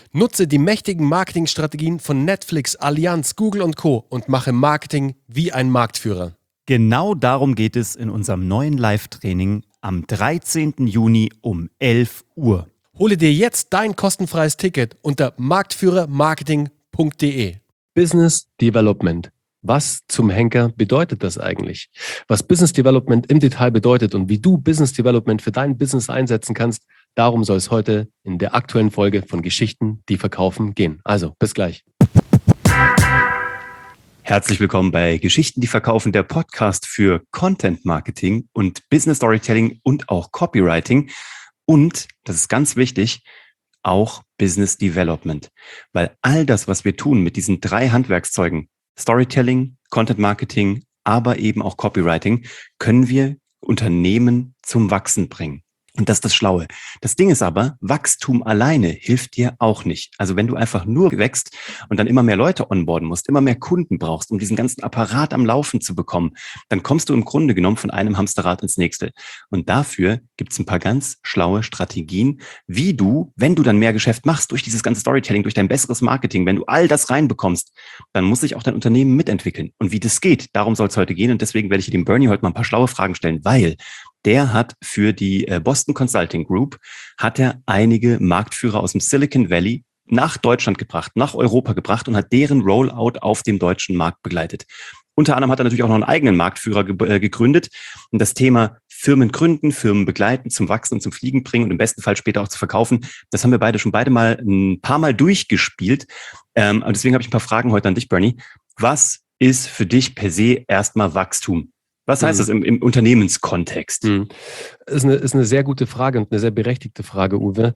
Nutze die mächtigen Marketingstrategien von Netflix, Allianz, Google und Co. und mache Marketing wie ein Marktführer. Genau darum geht es in unserem neuen Live-Training am 13. Juni um 11 Uhr. Hole dir jetzt dein kostenfreies Ticket unter marktführermarketing.de. Business Development. Was zum Henker bedeutet das eigentlich? Was Business Development im Detail bedeutet und wie du Business Development für dein Business einsetzen kannst, darum soll es heute in der aktuellen Folge von Geschichten, die verkaufen, gehen. Also, bis gleich. Herzlich willkommen bei Geschichten, die verkaufen, der Podcast für Content Marketing und Business Storytelling und auch Copywriting. Und, das ist ganz wichtig, auch Business Development. Weil all das, was wir tun mit diesen 3 Handwerkszeugen, Storytelling, Content Marketing, aber eben auch Copywriting, können wir Unternehmen zum Wachsen bringen. Und das ist das Schlaue. Das Ding ist aber, Wachstum alleine hilft dir auch nicht. Also wenn du einfach nur wächst und dann immer mehr Leute onboarden musst, immer mehr Kunden brauchst, um diesen ganzen Apparat am Laufen zu bekommen, dann kommst du im Grunde genommen von einem Hamsterrad ins nächste. Und dafür gibt es ein paar ganz schlaue Strategien, wie du, wenn du dann mehr Geschäft machst, durch dieses ganze Storytelling, durch dein besseres Marketing, wenn du all das reinbekommst, dann muss sich auch dein Unternehmen mitentwickeln. Und wie das geht, darum soll es heute gehen. Und deswegen werde ich dem Bernie heute mal ein paar schlaue Fragen stellen, weil der hat für die Boston Consulting Group, hat er einige Marktführer aus dem Silicon Valley nach Deutschland gebracht, nach Europa gebracht und hat deren Rollout auf dem deutschen Markt begleitet. Unter anderem hat er natürlich auch noch einen eigenen Marktführer gegründet und das Thema Firmen gründen, Firmen begleiten, zum Wachsen und zum Fliegen bringen und im besten Fall später auch zu verkaufen. Das haben wir beide mal ein paar Mal durchgespielt. Und deswegen habe ich ein paar Fragen heute an dich, Bernie. Was ist für dich per se erstmal Wachstum? Was heißt das im Unternehmenskontext? Ist eine sehr gute Frage und eine sehr berechtigte Frage, Uwe.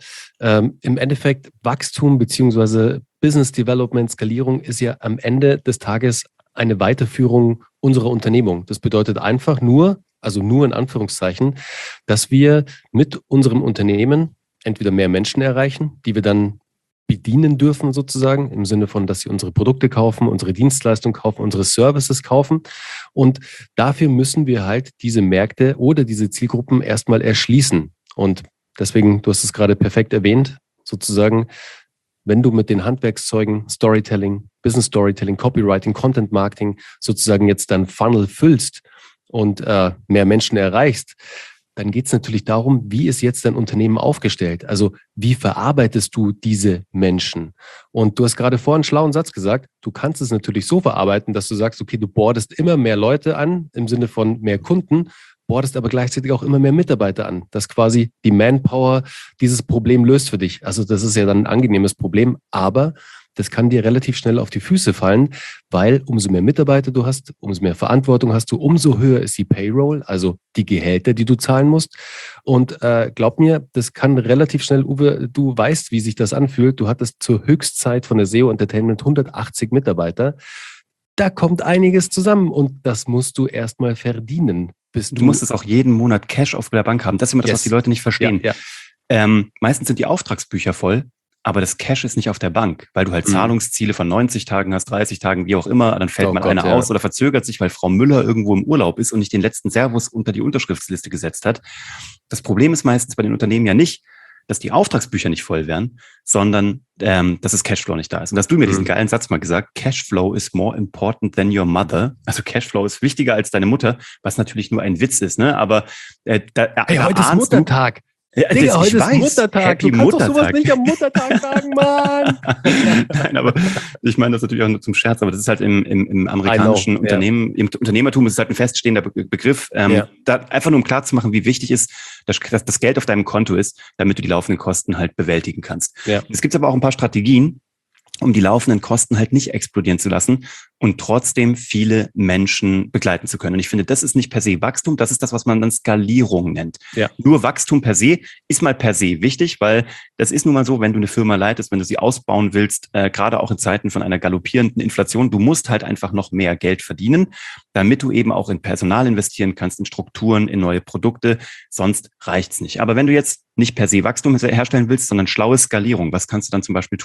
Im Endeffekt Wachstum bzw. Business Development, Skalierung ist ja am Ende des Tages eine Weiterführung unserer Unternehmung. Das bedeutet einfach nur in Anführungszeichen, dass wir mit unserem Unternehmen entweder mehr Menschen erreichen, die wir dann bedienen dürfen sozusagen, im Sinne von, dass sie unsere Produkte kaufen, unsere Dienstleistungen kaufen, unsere Services kaufen. Und dafür müssen wir halt diese Märkte oder diese Zielgruppen erstmal erschließen. Und deswegen, du hast es gerade perfekt erwähnt, sozusagen, wenn du mit den Handwerkszeugen Storytelling, Business Storytelling, Copywriting, Content Marketing sozusagen jetzt dein Funnel füllst und mehr Menschen erreichst, dann geht es natürlich darum, wie ist jetzt dein Unternehmen aufgestellt? Also wie verarbeitest du diese Menschen? Und du hast gerade vorhin einen schlauen Satz gesagt, du kannst es natürlich so verarbeiten, dass du sagst, okay, du boardest immer mehr Leute an, im Sinne von mehr Kunden, boardest aber gleichzeitig auch immer mehr Mitarbeiter an, dass quasi die Manpower dieses Problem löst für dich. Also das ist ja dann ein angenehmes Problem, aber das kann dir relativ schnell auf die Füße fallen, weil umso mehr Mitarbeiter du hast, umso mehr Verantwortung hast du, umso höher ist die Payroll, also die Gehälter, die du zahlen musst. Und glaub mir, das kann relativ schnell, Uwe, du weißt, wie sich das anfühlt. Du hattest zur Höchstzeit von der SEO Entertainment 180 Mitarbeiter. Da kommt einiges zusammen und das musst du erstmal verdienen. Du musst es auch jeden Monat Cash auf der Bank haben. Das ist immer das, was die Leute nicht verstehen. Ja. Meistens sind die Auftragsbücher voll, aber das Cash ist nicht auf der Bank, weil du halt Zahlungsziele von 90 Tagen hast, 30 Tagen, wie auch immer. Dann fällt einer aus oder verzögert sich, weil Frau Müller irgendwo im Urlaub ist und nicht den letzten Servus unter die Unterschriftsliste gesetzt hat. Das Problem ist meistens bei den Unternehmen ja nicht, dass die Auftragsbücher nicht voll werden, sondern dass das Cashflow nicht da ist. Und hast du mir diesen geilen Satz mal gesagt, Cashflow is more important than your mother. Also Cashflow ist wichtiger als deine Mutter, was natürlich nur ein Witz ist, ne? Aber hey, heute ist Muttertag. Ja, Digga, heute ist Muttertag. Happy du kannst Muttertag. doch sowas nicht am Muttertag sagen, Mann. Nein, aber ich meine das natürlich auch nur zum Scherz, aber das ist halt im amerikanischen Unternehmen, im Unternehmertum ist es halt ein feststehender Begriff. Da einfach nur um klarzumachen, wie wichtig ist, dass das Geld auf deinem Konto ist, damit du die laufenden Kosten halt bewältigen kannst. Ja. Es gibt aber auch ein paar Strategien, um die laufenden Kosten halt nicht explodieren zu lassen und trotzdem viele Menschen begleiten zu können. Und ich finde, das ist nicht per se Wachstum, das ist das, was man dann Skalierung nennt. Ja. Nur Wachstum per se ist mal per se wichtig, weil das ist nun mal so, wenn du eine Firma leitest, wenn du sie ausbauen willst, gerade auch in Zeiten von einer galoppierenden Inflation, du musst halt einfach noch mehr Geld verdienen, damit du eben auch in Personal investieren kannst, in Strukturen, in neue Produkte, sonst reicht's nicht. Aber wenn du jetzt nicht per se Wachstum herstellen willst, sondern schlaue Skalierung, was kannst du dann zum Beispiel tun?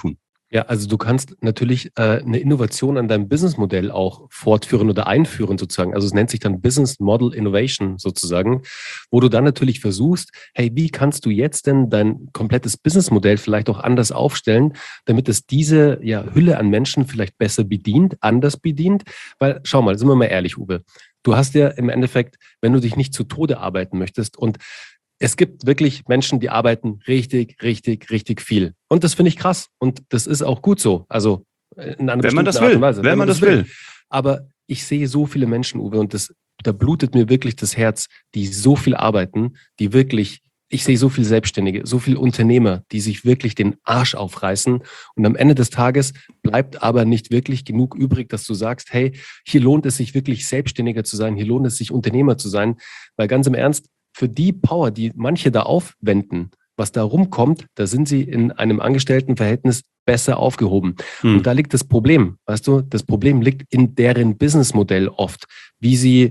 Ja, also du kannst natürlich eine Innovation an deinem Businessmodell auch fortführen oder einführen sozusagen. Also es nennt sich dann Business Model Innovation sozusagen, wo du dann natürlich versuchst, hey, wie kannst du jetzt denn dein komplettes Businessmodell vielleicht auch anders aufstellen, damit es diese Hülle an Menschen vielleicht besser bedient, anders bedient? Weil, schau mal, sind wir mal ehrlich, Uwe, du hast ja im Endeffekt, wenn du dich nicht zu Tode arbeiten möchtest und es gibt wirklich Menschen, die arbeiten richtig, richtig, richtig viel. Und das finde ich krass. Und das ist auch gut so. Also in einer Wenn man bestimmten das Art und will, Weise. wenn man das will. Aber ich sehe so viele Menschen, Uwe, und da blutet mir wirklich das Herz, die so viel arbeiten, die wirklich, ich sehe so viele Selbstständige, so viele Unternehmer, die sich wirklich den Arsch aufreißen. Und am Ende des Tages bleibt aber nicht wirklich genug übrig, dass du sagst, hey, hier lohnt es sich wirklich Selbstständiger zu sein, hier lohnt es sich Unternehmer zu sein. Weil ganz im Ernst, für die Power, die manche da aufwenden, was da rumkommt, da sind sie in einem Angestelltenverhältnis besser aufgehoben. Und da liegt das Problem, weißt du, das Problem liegt in deren Businessmodell oft, wie sie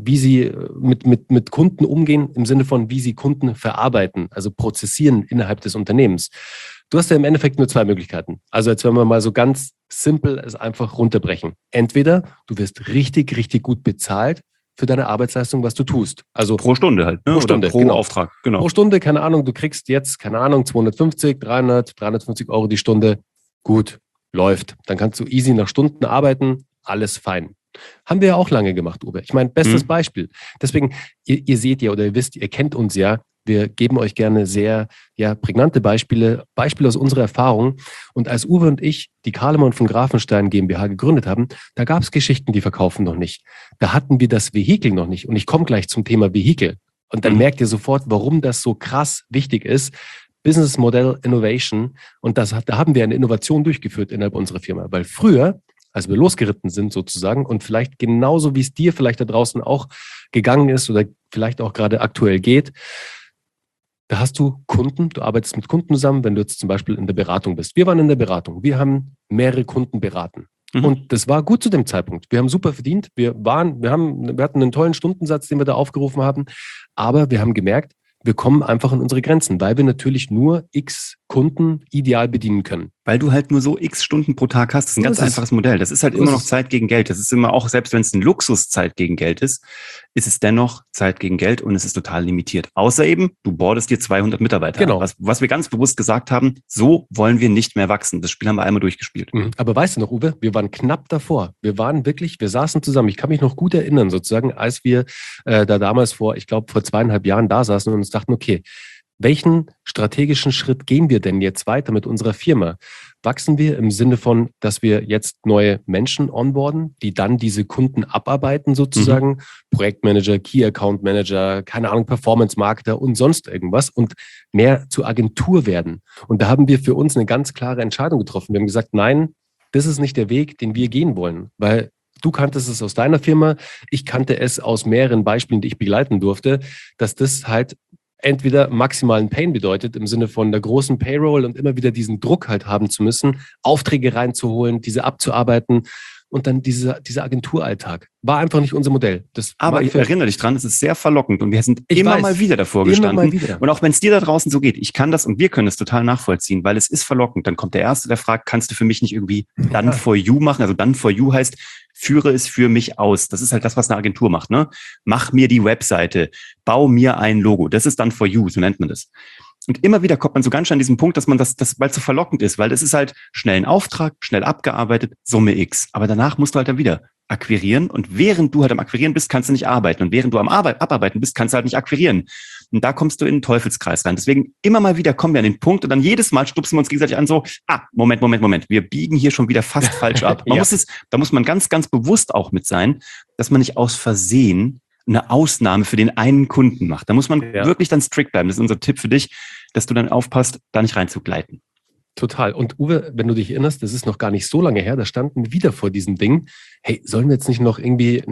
mit Kunden umgehen, im Sinne von, wie sie Kunden verarbeiten, also prozessieren innerhalb des Unternehmens. Du hast ja im Endeffekt nur zwei Möglichkeiten. Also jetzt, wenn wir mal so ganz simpel es einfach runterbrechen. Entweder du wirst richtig, richtig gut bezahlt für deine Arbeitsleistung, was du tust. Also pro Stunde halt, ne? Pro Stunde, oder pro genau. Auftrag. Genau. Pro Stunde, keine Ahnung, du kriegst jetzt, keine Ahnung, 250, 300, 350 Euro die Stunde. Gut, läuft. Dann kannst du easy nach Stunden arbeiten, alles fein. Haben wir ja auch lange gemacht, Uwe. Ich meine, bestes Beispiel. Deswegen, ihr seht ja oder ihr wisst, ihr kennt uns ja. Wir geben euch gerne sehr prägnante Beispiele aus unserer Erfahrung. Und als Uwe und ich die Kahlemann von Grafenstein GmbH gegründet haben, da gab es Geschichten, die verkaufen noch nicht. Da hatten wir das Vehikel noch nicht. Und ich komme gleich zum Thema Vehikel. Und dann merkt ihr sofort, warum das so krass wichtig ist. Business Model Innovation. Und da haben wir eine Innovation durchgeführt innerhalb unserer Firma. Weil früher, als wir losgeritten sind sozusagen und vielleicht genauso, wie es dir vielleicht da draußen auch gegangen ist oder vielleicht auch gerade aktuell geht, da hast du Kunden, du arbeitest mit Kunden zusammen, wenn du jetzt zum Beispiel in der Beratung bist. Wir waren in der Beratung, wir haben mehrere Kunden beraten. Und das war gut zu dem Zeitpunkt. Wir haben super verdient, wir hatten einen tollen Stundensatz, den wir da aufgerufen haben, aber wir haben gemerkt, wir kommen einfach an unsere Grenzen, weil wir natürlich nur x Kunden ideal bedienen können. Weil du halt nur so x Stunden pro Tag hast. Das ist ein ganz einfaches Modell. Das ist halt immer noch Zeit gegen Geld. Das ist immer auch, selbst wenn es ein Luxuszeit gegen Geld ist, ist es dennoch Zeit gegen Geld und es ist total limitiert. Außer eben, du boardest dir 200 Mitarbeiter. Genau. Was wir ganz bewusst gesagt haben, so wollen wir nicht mehr wachsen. Das Spiel haben wir einmal durchgespielt. Aber weißt du noch, Uwe, wir waren knapp davor. Wir saßen zusammen. Ich kann mich noch gut erinnern, sozusagen, als wir da damals vor 2,5 Jahren da saßen und uns dachten, okay, welchen strategischen Schritt gehen wir denn jetzt weiter mit unserer Firma? Wachsen wir im Sinne von, dass wir jetzt neue Menschen onboarden, die dann diese Kunden abarbeiten sozusagen, Projektmanager, Key Account Manager, keine Ahnung, Performance Marketer und sonst irgendwas und mehr zur Agentur werden? Und da haben wir für uns eine ganz klare Entscheidung getroffen. Wir haben gesagt, nein, das ist nicht der Weg, den wir gehen wollen, weil du kanntest es aus deiner Firma, ich kannte es aus mehreren Beispielen, die ich begleiten durfte, dass das halt entweder maximalen Pain bedeutet, im Sinne von der großen Payroll und immer wieder diesen Druck halt haben zu müssen, Aufträge reinzuholen, diese abzuarbeiten und dann dieser Agenturalltag. War einfach nicht unser Modell. Aber ich erinnere dich dran, es ist sehr verlockend und wir sind immer mal wieder davor gestanden. Und auch wenn es dir da draußen so geht, ich kann das und wir können es total nachvollziehen, weil es ist verlockend. Dann kommt der Erste, der fragt, kannst du für mich nicht irgendwie done for you machen? Also done for you heißt, führe es für mich aus. Das ist halt das, was eine Agentur macht, ne? Mach mir die Webseite, bau mir ein Logo. Das ist done for you, so nennt man das. Und immer wieder kommt man so ganz schön an diesen Punkt, dass man das weil es so verlockend ist, weil das ist halt schnell ein Auftrag, schnell abgearbeitet, Summe X. Aber danach musst du halt dann wieder akquirieren und während du halt am Akquirieren bist, kannst du nicht arbeiten und während du am Abarbeiten bist, kannst du halt nicht akquirieren. Und da kommst du in den Teufelskreis rein. Deswegen immer mal wieder kommen wir an den Punkt und dann jedes Mal stupsen wir uns gegenseitig an so, Moment, wir biegen hier schon wieder fast falsch ab. Da muss man ganz, ganz bewusst auch mit sein, dass man nicht aus Versehen eine Ausnahme für den einen Kunden macht. Da muss man wirklich dann strikt bleiben. Das ist unser Tipp für dich, dass du dann aufpasst, da nicht reinzugleiten. Total. Und Uwe, wenn du dich erinnerst, das ist noch gar nicht so lange her, da standen wir wieder vor diesem Ding. Hey, sollen wir jetzt nicht noch irgendwie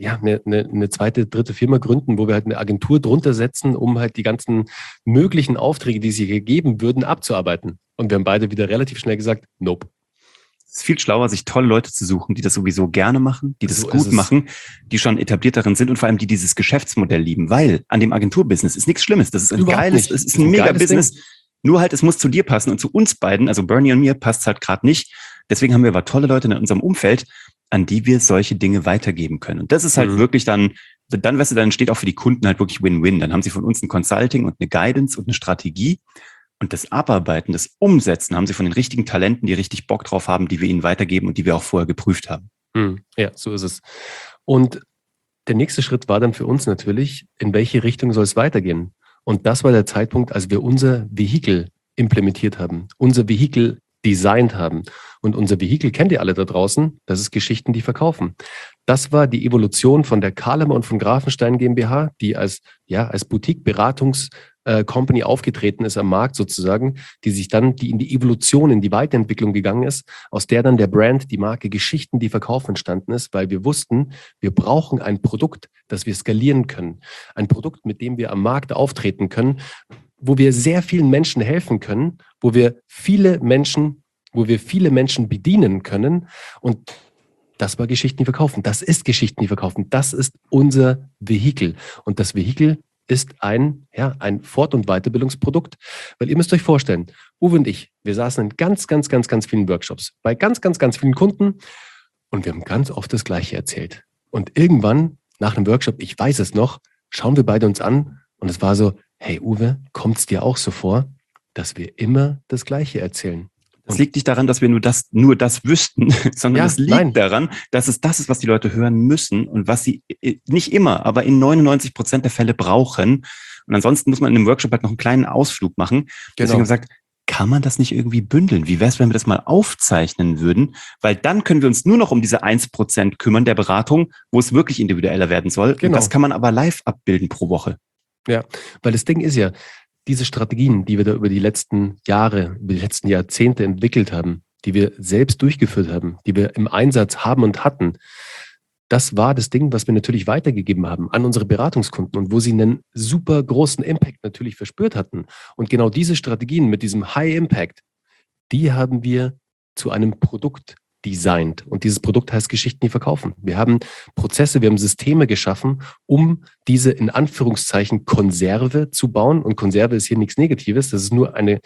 eine zweite, dritte Firma gründen, wo wir halt eine Agentur drunter setzen, um halt die ganzen möglichen Aufträge, die sie gegeben würden, abzuarbeiten? Und wir haben beide wieder relativ schnell gesagt, nope. Es ist viel schlauer, sich tolle Leute zu suchen, die das sowieso gerne machen, die das gut machen, die schon etabliert darin sind und vor allem die dieses Geschäftsmodell lieben, weil an dem Agenturbusiness ist nichts Schlimmes. Das ist ein geiles, es ist ein mega Business. Nur halt, es muss zu dir passen und zu uns beiden, also Bernie und mir, passt es halt gerade nicht. Deswegen haben wir aber tolle Leute in unserem Umfeld, an die wir solche Dinge weitergeben können. Und das ist halt wirklich dann, weißt du, dann entsteht auch für die Kunden halt wirklich Win-Win. Dann haben sie von uns ein Consulting und eine Guidance und eine Strategie. Und das Abarbeiten, das Umsetzen haben sie von den richtigen Talenten, die richtig Bock drauf haben, die wir ihnen weitergeben und die wir auch vorher geprüft haben. Ja, so ist es. Und der nächste Schritt war dann für uns natürlich, in welche Richtung soll es weitergehen? Und das war der Zeitpunkt, als wir unser Vehikel implementiert haben, unser Vehikel designt haben. Und unser Vehikel kennt ihr alle da draußen, das ist Geschichten, die verkaufen. Das war die Evolution von der Kahlemer und von Grafenstein GmbH, die als Boutique-Beratungs-Company aufgetreten ist am Markt sozusagen, die in die Evolution, in die Weiterentwicklung gegangen ist, aus der dann der Brand, die Marke Geschichten, die verkaufen entstanden ist, weil wir wussten, wir brauchen ein Produkt, das wir skalieren können. Ein Produkt, mit dem wir am Markt auftreten können, wo wir sehr vielen Menschen helfen können, wo wir viele Menschen bedienen können. Und das war Geschichten, die verkaufen. Das ist Geschichten, die verkaufen. Das ist unser Vehikel. Und das Vehikel ist ein Fort- und Weiterbildungsprodukt. Weil ihr müsst euch vorstellen, Uwe und ich, wir saßen in ganz, ganz, ganz, ganz vielen Workshops, bei ganz, ganz, ganz vielen Kunden und wir haben ganz oft das Gleiche erzählt. Und irgendwann, nach einem Workshop, ich weiß es noch, schauen wir beide uns an und es war so, hey Uwe, kommt es dir auch so vor, dass wir immer das Gleiche erzählen? Es liegt nicht daran, dass wir nur das wüssten, sondern es liegt daran, dass es das ist, was die Leute hören müssen und was sie nicht immer, aber in 99% der Fälle brauchen. Und ansonsten muss man in einem Workshop halt noch einen kleinen Ausflug machen. Genau. Deswegen haben wir gesagt, kann man das nicht irgendwie bündeln? Wie wäre es, wenn wir das mal aufzeichnen würden? Weil dann können wir uns nur noch um diese 1% kümmern der Beratung, wo es wirklich individueller werden soll. Genau. Und das kann man aber live abbilden pro Woche. Ja, weil das Ding ist ja, diese Strategien, die wir da über die letzten Jahre, über die letzten Jahrzehnte entwickelt haben, die wir selbst durchgeführt haben, die wir im Einsatz haben und hatten, das war das Ding, was wir natürlich weitergegeben haben an unsere Beratungskunden und wo sie einen super großen Impact natürlich verspürt hatten. Und genau diese Strategien mit diesem High Impact, die haben wir zu einem Produkt designt. Und dieses Produkt heißt Geschichten, die verkaufen. Wir haben Prozesse, wir haben Systeme geschaffen, um diese in Anführungszeichen Konserve zu bauen. Und Konserve ist hier nichts Negatives. Das ist nur ein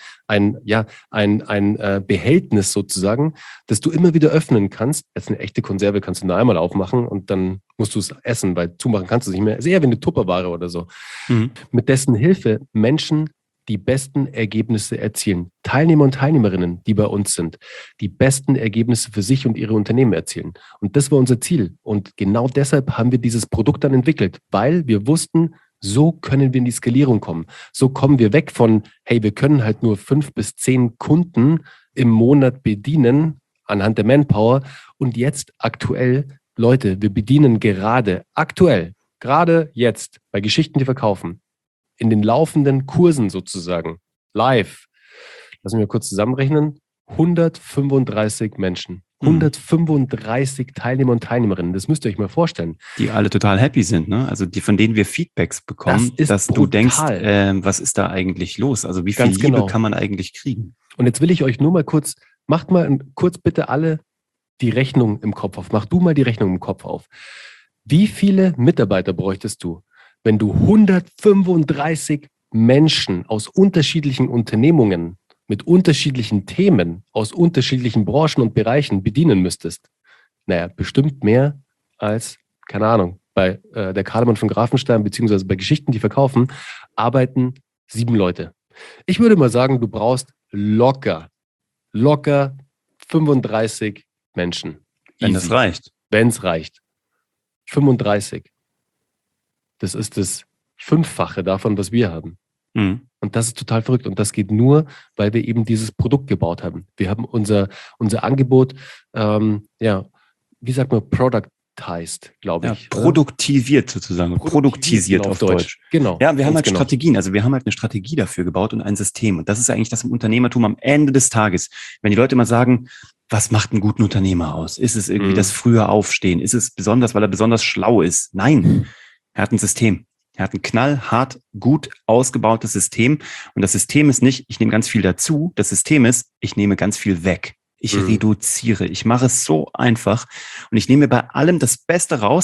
Behältnis sozusagen, das du immer wieder öffnen kannst. Jetzt eine echte Konserve kannst du nur einmal aufmachen und dann musst du es essen, weil zumachen kannst du es nicht mehr. Es ist eher wie eine Tupperware oder so. Mit dessen Hilfe Menschen die besten Ergebnisse erzielen. Teilnehmer und Teilnehmerinnen, die bei uns sind, die besten Ergebnisse für sich und ihre Unternehmen erzielen. Und das war unser Ziel. Und genau deshalb haben wir dieses Produkt dann entwickelt, weil wir wussten, so können wir in die Skalierung kommen. So kommen wir weg von, hey, wir können halt nur 5 bis 10 Kunden im Monat bedienen anhand der Manpower. Und jetzt aktuell, Leute, wir bedienen gerade jetzt bei Geschichten, die verkaufen, in den laufenden Kursen sozusagen, live, lassen wir kurz zusammenrechnen, 135 Menschen, 135 Teilnehmer und Teilnehmerinnen, das müsst ihr euch mal vorstellen. Die alle total happy sind, ne? Also von denen wir Feedbacks bekommen, dass brutal. Du denkst, was ist da eigentlich los? Also wie viel Liebe kann man eigentlich kriegen? Und jetzt will ich euch nur mal kurz, macht mal kurz bitte alle die Rechnung im Kopf auf. Mach du mal die Rechnung im Kopf auf. Wie viele Mitarbeiter bräuchtest du, wenn du 135 Menschen aus unterschiedlichen Unternehmungen mit unterschiedlichen Themen aus unterschiedlichen Branchen und Bereichen bedienen müsstest? Naja, bestimmt mehr als, keine Ahnung, bei der Kahlemann von Grafenstein beziehungsweise bei Geschichten, die verkaufen, arbeiten 7 Leute. Ich würde mal sagen, du brauchst locker 35 Menschen. Wenn das reicht. Wenn es reicht. 35. Das ist das 5-fache davon, was wir haben. Und das ist total verrückt. Und das geht nur, weil wir eben dieses Produkt gebaut haben. Wir haben unser Angebot, wie sagt man, productized, glaube ich. Produktiviert sozusagen. Produktisiert auf Deutsch. Genau. Ja, wir haben halt Strategien. Also wir haben halt eine Strategie dafür gebaut und ein System. Und das ist eigentlich das im Unternehmertum am Ende des Tages. Wenn die Leute mal sagen, was macht einen guten Unternehmer aus? Ist es irgendwie das frühe Aufstehen? Ist es besonders, weil er besonders schlau ist? Nein. Er hat ein System. Er hat ein knallhart, gut ausgebautes System. Und das System ist nicht, ich nehme ganz viel dazu. Das System ist, ich nehme ganz viel weg. Ich reduziere. Ich mache es so einfach. Und ich nehme bei allem das Beste raus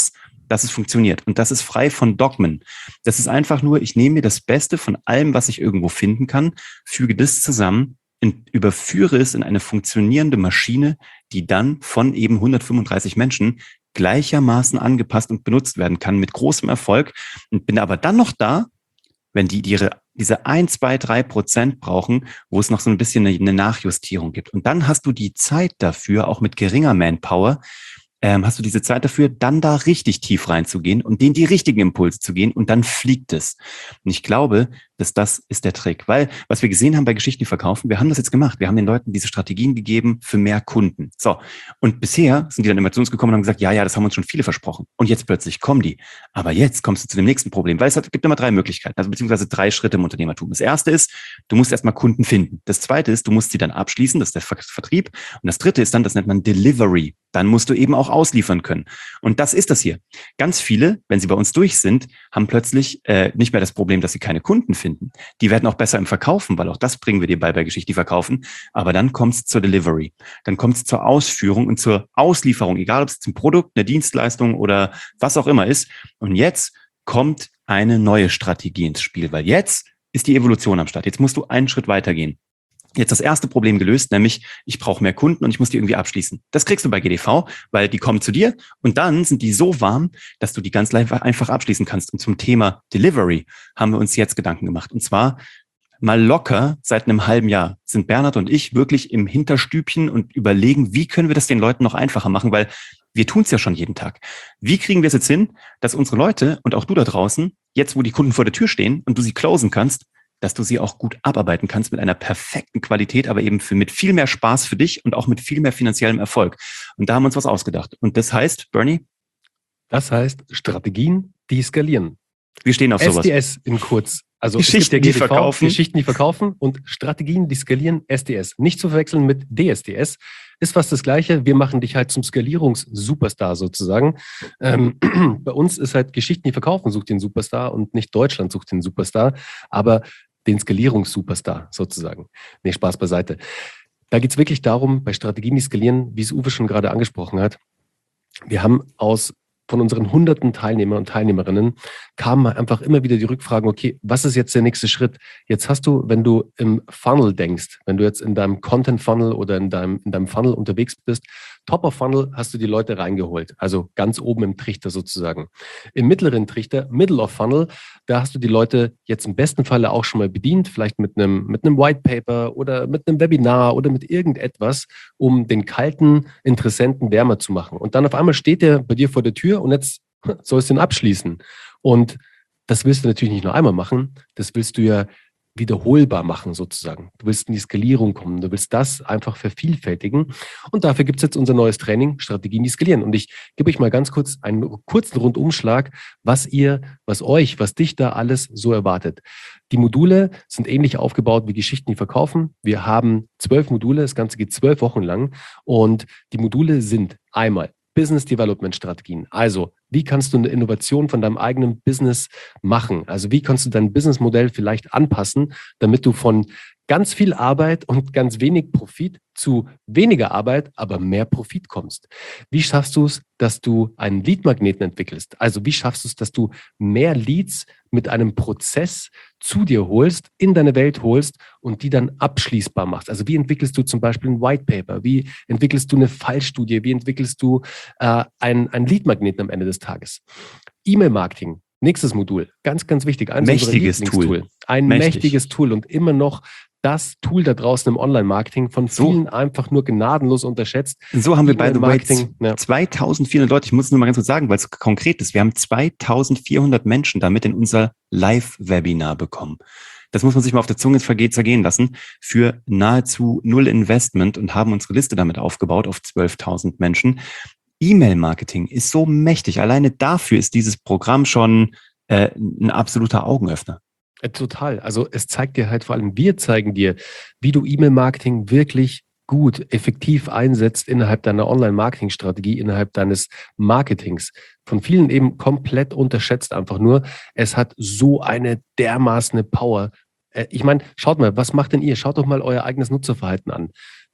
dass es funktioniert. Und das ist frei von Dogmen. Das ist einfach nur, ich nehme mir das Beste von allem, was ich irgendwo finden kann, füge das zusammen, überführe es in eine funktionierende Maschine, die dann von eben 135 Menschen gleichermaßen angepasst und benutzt werden kann mit großem Erfolg und bin aber dann noch da, wenn die diese 1, 2, 3% brauchen, wo es noch so ein bisschen eine Nachjustierung gibt. Und dann hast du die Zeit dafür, auch mit geringer Manpower, hast du diese Zeit dafür, dann da richtig tief reinzugehen und denen die richtigen Impulse zu gehen und dann fliegt es. Und ich glaube, dass das ist der Trick, weil was wir gesehen haben bei Geschichten, die verkaufen, wir haben das jetzt gemacht. Wir haben den Leuten diese Strategien gegeben für mehr Kunden. So. Und bisher sind die dann immer zu uns gekommen und haben gesagt, ja, das haben uns schon viele versprochen. Und jetzt plötzlich kommen die. Aber jetzt kommst du zu dem nächsten Problem, weil es gibt immer 3 Möglichkeiten, also beziehungsweise 3 Schritte im Unternehmertum. Das erste ist, du musst erstmal Kunden finden. Das zweite ist, du musst sie dann abschließen, das ist der Vertrieb. Und das dritte ist dann, das nennt man Delivery. Dann musst du eben auch ausliefern können. Und das ist das hier. Ganz viele, wenn sie bei uns durch sind, haben plötzlich nicht mehr das Problem, dass sie keine Kunden finden. Die werden auch besser im Verkaufen, weil auch das bringen wir dir bei Geschichte, die verkaufen. Aber dann kommt es zur Delivery. Dann kommt es zur Ausführung und zur Auslieferung, egal ob es ein Produkt, eine Dienstleistung oder was auch immer ist. Und jetzt kommt eine neue Strategie ins Spiel, weil jetzt ist die Evolution am Start. Jetzt musst du einen Schritt weitergehen. Jetzt das erste Problem gelöst, nämlich ich brauche mehr Kunden und ich muss die irgendwie abschließen. Das kriegst du bei GDV, weil die kommen zu dir und dann sind die so warm, dass du die ganz einfach abschließen kannst. Und zum Thema Delivery haben wir uns jetzt Gedanken gemacht. Und zwar mal locker seit einem halben Jahr sind Bernhard und ich wirklich im Hinterstübchen und überlegen, wie können wir das den Leuten noch einfacher machen, weil wir tun es ja schon jeden Tag. Wie kriegen wir es jetzt hin, dass unsere Leute und auch du da draußen, jetzt wo die Kunden vor der Tür stehen und du sie closen kannst, dass du sie auch gut abarbeiten kannst mit einer perfekten Qualität, aber eben mit viel mehr Spaß für dich und auch mit viel mehr finanziellem Erfolg. Und da haben wir uns was ausgedacht. Und das heißt, Bernie? Das heißt Strategien, die skalieren. Wir stehen auf sowas. SDS in kurz. Also Geschichten, die verkaufen. Geschichten, die verkaufen und Strategien, die skalieren, SDS. Nicht zu verwechseln mit DSDS. Ist fast das Gleiche. Wir machen dich halt zum Skalierungs-Superstar sozusagen. Bei uns ist halt Geschichten, die verkaufen, sucht den Superstar und nicht Deutschland sucht den Superstar, aber den Skalierungs-Superstar sozusagen. Nee, Spaß beiseite. Da geht es wirklich darum, bei Strategien, die skalieren, wie es Uwe schon gerade angesprochen hat. Wir haben von unseren hunderten Teilnehmer und Teilnehmerinnen kamen einfach immer wieder die Rückfragen, okay, was ist jetzt der nächste Schritt? Jetzt hast du, wenn du im Funnel denkst, wenn du jetzt in deinem Content-Funnel oder in deinem Funnel unterwegs bist, Top of Funnel hast du die Leute reingeholt, also ganz oben im Trichter sozusagen. Im mittleren Trichter, Middle of Funnel, da hast du die Leute jetzt im besten Falle auch schon mal bedient, vielleicht mit einem White Paper oder mit einem Webinar oder mit irgendetwas, um den kalten Interessenten wärmer zu machen. Und dann auf einmal steht der bei dir vor der Tür und jetzt sollst du ihn abschließen. Und das willst du natürlich nicht nur einmal machen, das willst du ja wiederholbar machen sozusagen. Du willst in die Skalierung kommen, du willst das einfach vervielfältigen und dafür gibt es jetzt unser neues Training, Strategien, die skalieren. Und ich gebe euch mal ganz kurz einen kurzen Rundumschlag, was dich da alles so erwartet. Die Module sind ähnlich aufgebaut wie Geschichten, die verkaufen. Wir haben 12 Module, das Ganze geht 12 Wochen lang und die Module sind einmal Business Development Strategien. Also, wie kannst du eine Innovation von deinem eigenen Business machen? Also, wie kannst du dein Businessmodell vielleicht anpassen, damit du von ganz viel Arbeit und ganz wenig Profit zu weniger Arbeit, aber mehr Profit kommst? Wie schaffst du es, dass du einen Lead-Magneten entwickelst? Also, wie schaffst du es, dass du mehr Leads mit einem Prozess zu dir holst, in deine Welt holst und die dann abschließbar machst? Also, wie entwickelst du zum Beispiel ein White Paper? Wie entwickelst du eine Fallstudie? Wie entwickelst du einen Lead-Magneten am Ende des Tages? E-Mail-Marketing. Nächstes Modul, ganz, ganz wichtig. Mächtiges Tool. Ein mächtiges Tool und immer noch das Tool da draußen im Online-Marketing, von vielen einfach nur gnadenlos unterschätzt. So haben wir by the way 2400 Leute, ich muss es nur mal ganz kurz sagen, weil es konkret ist, wir haben 2400 Menschen damit in unser Live-Webinar bekommen. Das muss man sich mal auf der Zunge zergehen lassen, für nahezu 0 Investment und haben unsere Liste damit aufgebaut auf 12.000 Menschen. E-Mail-Marketing ist so mächtig. Alleine dafür ist dieses Programm schon ein absoluter Augenöffner. Total. Also es zeigt dir halt vor allem, wir zeigen dir, wie du E-Mail-Marketing wirklich gut, effektiv einsetzt innerhalb deiner Online-Marketing-Strategie, innerhalb deines Marketings. Von vielen eben komplett unterschätzt einfach nur. Es hat so eine dermaßene Power. Ich meine, schaut mal, was macht denn ihr? Schaut doch mal euer eigenes Nutzerverhalten an.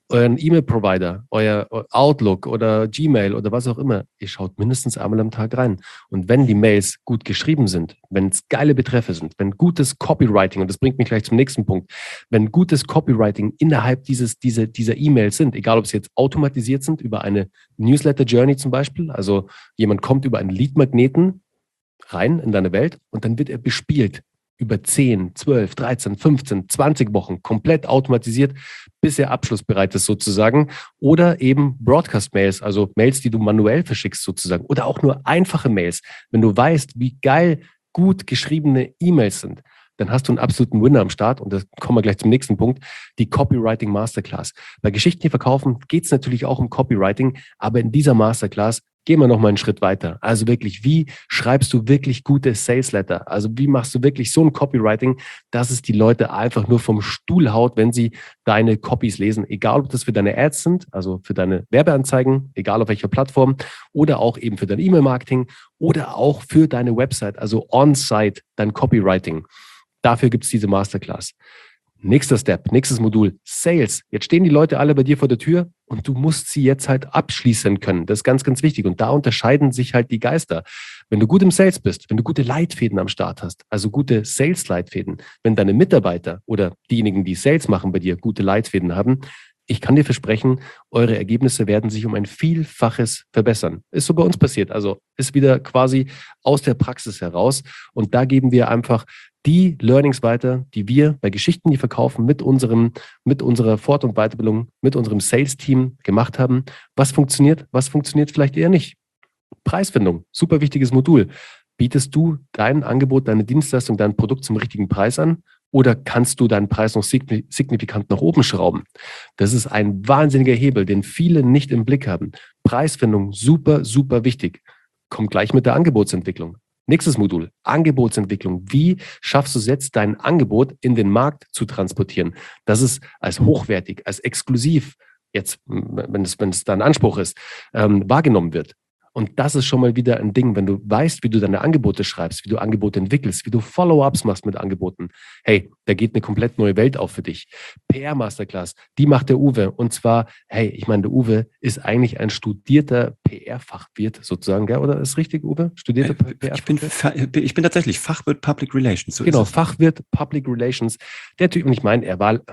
euren E-Mail-Provider, euer Outlook oder Gmail oder was auch immer, ihr schaut mindestens einmal am Tag rein. Und wenn die Mails gut geschrieben sind, wenn es geile Betreffe sind, wenn gutes Copywriting, und das bringt mich gleich zum nächsten Punkt, wenn gutes Copywriting innerhalb dieser E-Mails sind, egal ob sie jetzt automatisiert sind über eine Newsletter-Journey zum Beispiel, also jemand kommt über einen Lead-Magneten rein in deine Welt und dann wird er bespielt über 10, 12, 13, 15, 20 Wochen komplett automatisiert, bis er abschlussbereit ist sozusagen. Oder eben Broadcast-Mails, also Mails, die du manuell verschickst sozusagen. Oder auch nur einfache Mails. Wenn du weißt, wie geil gut geschriebene E-Mails sind, dann hast du einen absoluten Winner am Start. Und da kommen wir gleich zum nächsten Punkt, die Copywriting Masterclass. Bei Geschichten, die verkaufen, geht es natürlich auch um Copywriting, aber in dieser Masterclass gehen wir nochmal einen Schritt weiter. Also wirklich, wie schreibst du wirklich gute Sales Letter? Also wie machst du wirklich so ein Copywriting, dass es die Leute einfach nur vom Stuhl haut, wenn sie deine Copies lesen? Egal, ob das für deine Ads sind, also für deine Werbeanzeigen, egal auf welcher Plattform, oder auch eben für dein E-Mail-Marketing oder auch für deine Website, also on-site, dein Copywriting. Dafür gibt es diese Masterclass. Nächster Step, nächstes Modul, Sales. Jetzt stehen die Leute alle bei dir vor der Tür und du musst sie jetzt halt abschließen können. Das ist ganz, ganz wichtig. Und da unterscheiden sich halt die Geister. Wenn du gut im Sales bist, wenn du gute Leitfäden am Start hast, also gute Sales-Leitfäden, wenn deine Mitarbeiter oder diejenigen, die Sales machen bei dir, gute Leitfäden haben, ich kann dir versprechen, eure Ergebnisse werden sich um ein Vielfaches verbessern. Ist so bei uns passiert. Also ist wieder quasi aus der Praxis heraus. Und da geben wir einfach die Learnings weiter, die wir bei Geschichten, die verkaufen, mit unserer Fort- und Weiterbildung, mit unserem Sales-Team gemacht haben. Was funktioniert vielleicht eher nicht? Preisfindung, super wichtiges Modul. Bietest du dein Angebot, deine Dienstleistung, dein Produkt zum richtigen Preis an? Oder kannst du deinen Preis noch signifikant nach oben schrauben? Das ist ein wahnsinniger Hebel, den viele nicht im Blick haben. Preisfindung, super, super wichtig. Kommt gleich mit der Angebotsentwicklung. Nächstes Modul, Angebotsentwicklung. Wie schaffst du es jetzt, dein Angebot in den Markt zu transportieren? Dass es als hochwertig, als exklusiv, jetzt, wenn es dein Anspruch ist, wahrgenommen wird. Und das ist schon mal wieder ein Ding, wenn du weißt, wie du deine Angebote schreibst, wie du Angebote entwickelst, wie du Follow-ups machst mit Angeboten. Hey, da geht eine komplett neue Welt auf für dich. PR-Masterclass, die macht der Uwe. Und zwar, hey, ich meine, der Uwe ist eigentlich ein studierter PR-Fachwirt sozusagen, gell? Oder ist richtig, Uwe? Studierter PR-Fachwirt? Ich bin tatsächlich Fachwirt Public Relations. So genau, Fachwirt Public Relations. Der Typ, und ich meine,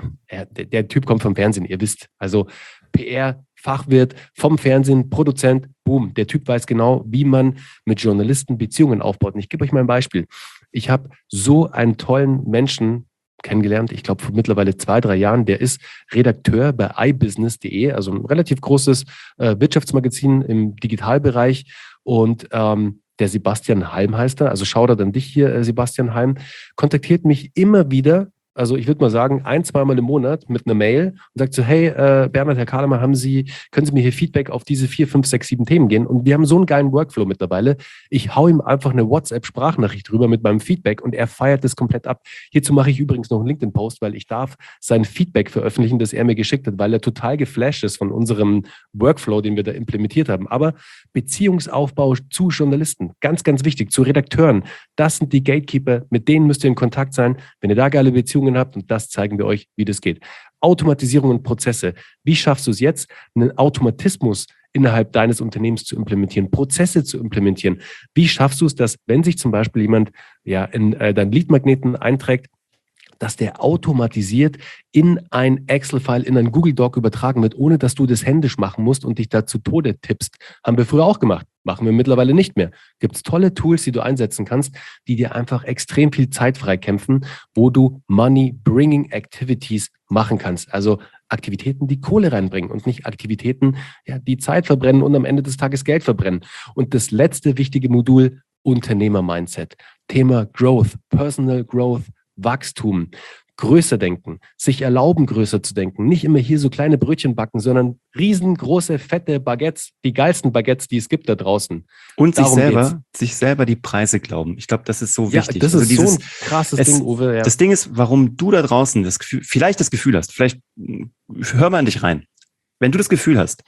der Typ kommt vom Fernsehen, ihr wisst. Also PR, Fachwirt, vom Fernsehen, Produzent, boom. Der Typ weiß genau, wie man mit Journalisten Beziehungen aufbaut. Und ich gebe euch mal ein Beispiel. Ich habe so einen tollen Menschen kennengelernt, ich glaube vor mittlerweile 2, 3 Jahren, der ist Redakteur bei iBusiness.de, also ein relativ großes Wirtschaftsmagazin im Digitalbereich. Und der Sebastian Halm heißt er, also Shoutout an dich hier, Sebastian Halm, kontaktiert mich immer wieder. Also ich würde mal sagen, 1-, 2-mal im Monat mit einer Mail und sagt so, hey, Bernhard, Herr Kahlemann, können Sie mir hier Feedback auf diese 4, 5, 6, 7 Themen geben? Und wir haben so einen geilen Workflow mittlerweile. Ich hau ihm einfach eine WhatsApp-Sprachnachricht rüber mit meinem Feedback und er feiert das komplett ab. Hierzu mache ich übrigens noch einen LinkedIn-Post, weil ich darf sein Feedback veröffentlichen, das er mir geschickt hat, weil er total geflasht ist von unserem Workflow, den wir da implementiert haben. Aber Beziehungsaufbau zu Journalisten, ganz, ganz wichtig, zu Redakteuren, das sind die Gatekeeper, mit denen müsst ihr in Kontakt sein. Wenn ihr da geile Beziehungen habt, und das zeigen wir euch, wie das geht. Automatisierung und Prozesse. Wie schaffst du es jetzt, einen Automatismus innerhalb deines Unternehmens zu implementieren, Prozesse zu implementieren? Wie schaffst du es, dass, wenn sich zum Beispiel jemand in deinen Lead-Magneten einträgt, dass der automatisiert in ein Excel-File, in ein Google-Doc übertragen wird, ohne dass du das händisch machen musst und dich da zu Tode tippst. Haben wir früher auch gemacht. Machen wir mittlerweile nicht mehr. Gibt es tolle Tools, die du einsetzen kannst, die dir einfach extrem viel Zeit freikämpfen, wo du Money-Bringing Activities machen kannst. Also Aktivitäten, die Kohle reinbringen und nicht Aktivitäten, die Zeit verbrennen und am Ende des Tages Geld verbrennen. Und das letzte wichtige Modul, Unternehmer-Mindset. Thema Growth, Personal Growth, Wachstum, größer denken, sich erlauben, größer zu denken, nicht immer hier so kleine Brötchen backen, sondern riesengroße, fette Baguettes, die geilsten Baguettes, die es gibt da draußen. Und sich selber die Preise glauben. Ich glaube, das ist so wichtig. Ja, das ist so ein krasses Ding, Uwe. Ja. Das Ding ist, warum du da draußen vielleicht das Gefühl hast, vielleicht hör mal in dich rein. Wenn du das Gefühl hast,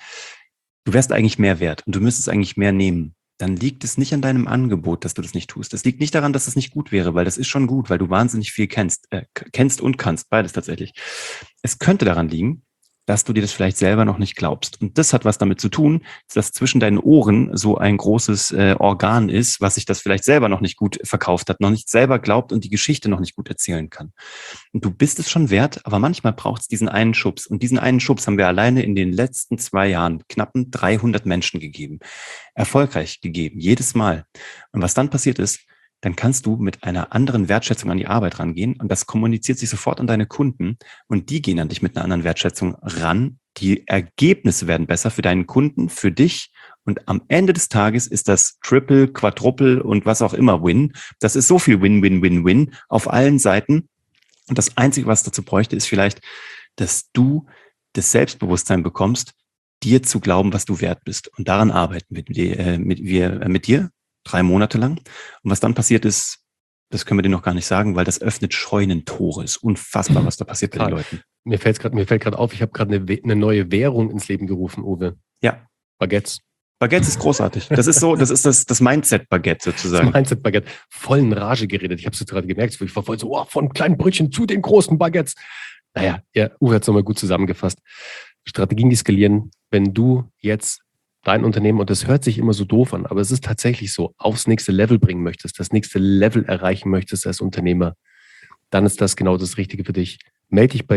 du wärst eigentlich mehr wert und du müsstest eigentlich mehr nehmen, dann liegt es nicht an deinem Angebot, dass du das nicht tust. Es liegt nicht daran, dass es nicht gut wäre, weil das ist schon gut, weil du wahnsinnig viel kennst und kannst, beides tatsächlich. Es könnte daran liegen, dass du dir das vielleicht selber noch nicht glaubst. Und das hat was damit zu tun, dass zwischen deinen Ohren so ein großes Organ ist, was sich das vielleicht selber noch nicht gut verkauft hat, noch nicht selber glaubt und die Geschichte noch nicht gut erzählen kann. Und du bist es schon wert, aber manchmal braucht es diesen einen Schubs. Und diesen einen Schubs haben wir alleine in den letzten 2 Jahren knappen 300 Menschen gegeben. Erfolgreich gegeben, jedes Mal. Und was dann passiert ist, dann kannst du mit einer anderen Wertschätzung an die Arbeit rangehen und das kommuniziert sich sofort an deine Kunden und die gehen an dich mit einer anderen Wertschätzung ran. Die Ergebnisse werden besser für deinen Kunden, für dich und am Ende des Tages ist das Triple, Quadruple und was auch immer Win. Das ist so viel Win, Win, Win, Win auf allen Seiten und das Einzige, was dazu bräuchte, ist vielleicht, dass du das Selbstbewusstsein bekommst, dir zu glauben, was du wert bist und daran arbeiten wir mit dir 3 Monate lang. Und was dann passiert ist, das können wir dir noch gar nicht sagen, weil das öffnet Scheunentore. Ist unfassbar, was da passiert bei den Leuten. Mir fällt gerade auf, ich habe gerade eine neue Währung ins Leben gerufen, Uwe. Ja. Baguettes. Baguettes ist großartig. Das ist so, das ist das Mindset-Baguette sozusagen. Das Mindset-Baguette. Voll in Rage geredet. Ich habe es gerade gemerkt. Ich war voll so, von kleinen Brötchen zu den großen Baguettes. Naja, ja, Uwe hat es nochmal gut zusammengefasst. Strategien, die skalieren, wenn du jetzt dein Unternehmen, und das hört sich immer so doof an, aber es ist tatsächlich so, aufs nächste Level bringen möchtest, das nächste Level erreichen möchtest als Unternehmer, dann ist das genau das Richtige für dich. Melde dich bei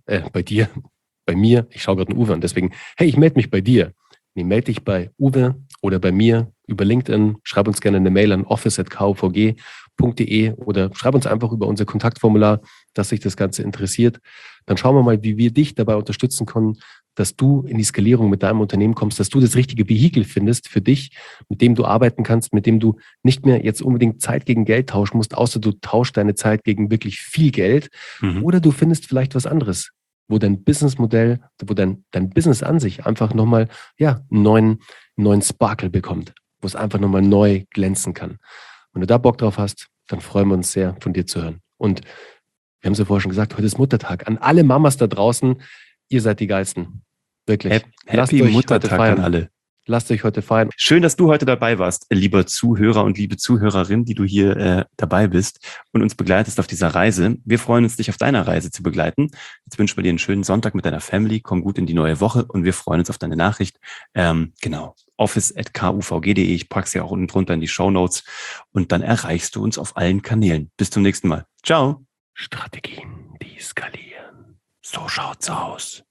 mir, ich schaue gerade einen Uwe an, deswegen, hey, ich melde mich bei dir. Nee, melde dich bei Uwe oder bei mir über LinkedIn, schreib uns gerne eine Mail an office@kvg.de oder schreib uns einfach über unser Kontaktformular, dass sich das Ganze interessiert. Dann schauen wir mal, wie wir dich dabei unterstützen können, dass du in die Skalierung mit deinem Unternehmen kommst, dass du das richtige Vehikel findest für dich, mit dem du arbeiten kannst, mit dem du nicht mehr jetzt unbedingt Zeit gegen Geld tauschen musst, außer du tauschst deine Zeit gegen wirklich viel Geld oder du findest vielleicht was anderes, wo dein Businessmodell, wo dein Business an sich einfach nochmal einen neuen Sparkle bekommt, wo es einfach nochmal neu glänzen kann. Wenn du da Bock drauf hast, dann freuen wir uns sehr, von dir zu hören. Und wir haben es ja vorher schon gesagt, heute ist Muttertag. An alle Mamas da draußen, ihr seid die Geilsten. Wirklich. Happy Muttertag an alle. Lasst euch heute feiern. Schön, dass du heute dabei warst, lieber Zuhörer und liebe Zuhörerin, die du hier dabei bist und uns begleitest auf dieser Reise. Wir freuen uns, dich auf deiner Reise zu begleiten. Jetzt wünschen wir dir einen schönen Sonntag mit deiner Family. Komm gut in die neue Woche und wir freuen uns auf deine Nachricht. Genau, office@kuvg.de. Ich pack's ja auch unten drunter in die Shownotes und dann erreichst du uns auf allen Kanälen. Bis zum nächsten Mal. Ciao. Strategien, die skalieren. So schaut's aus.